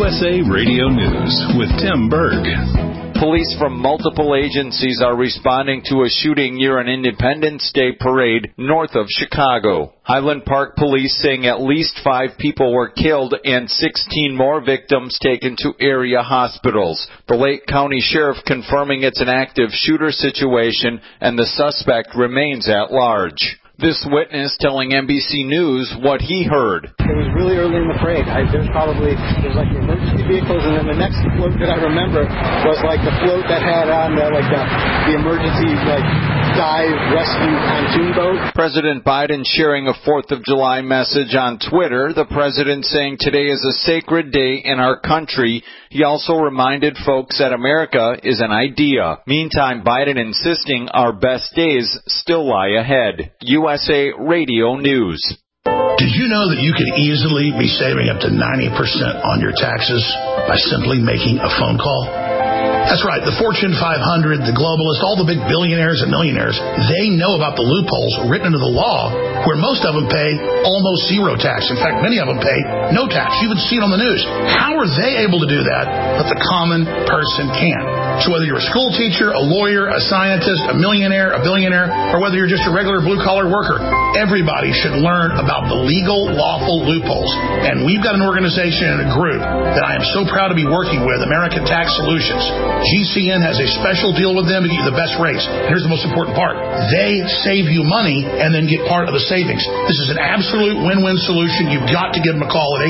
USA Radio News with Tim Berg. Police from multiple agencies are responding to a shooting near an Independence Day parade north of Chicago. Highland Park Police saying at least 5 people were killed and 16 more victims taken to area hospitals. The Lake County Sheriff confirming it's an active shooter situation and the suspect remains at large. This witness telling NBC News what he heard. It was really early in the parade. There's like the emergency vehicles, and then the next float that I remember was like the float that had on the emergency dive rescue pontoon boat. President Biden sharing a 4th of July message on Twitter. The president saying today is a sacred day in our country. He also reminded folks that America is an idea. Meantime, Biden insisting our best days still lie ahead. USA Radio News. Did you know that you could easily be saving up to 90% on your taxes by simply making a phone call? That's right. The Fortune 500, the globalists, all the big billionaires and millionaires, they know about the loopholes written into the law where most of them pay almost zero tax. In fact, many of them pay no tax. You would see it on the news. How are they able to do that but the common person can't? So whether you're a school teacher, a lawyer, a scientist, a millionaire, a billionaire, or whether you're just a regular blue-collar worker, everybody should learn about the legal, lawful loopholes. And we've got an organization and a group that I am so proud to be working with, American Tax Solutions. GCN has a special deal with them to get you the best rates. Here's the most important part. They save you money and then get part of the savings. This is an absolute win-win solution. You've got to give them a call at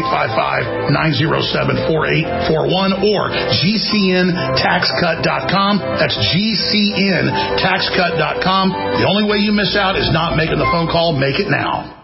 855-907-4841 or GCNTaxCut.com. That's GCNTaxCut.com. The only way you miss out is not making the phone call. Make it now.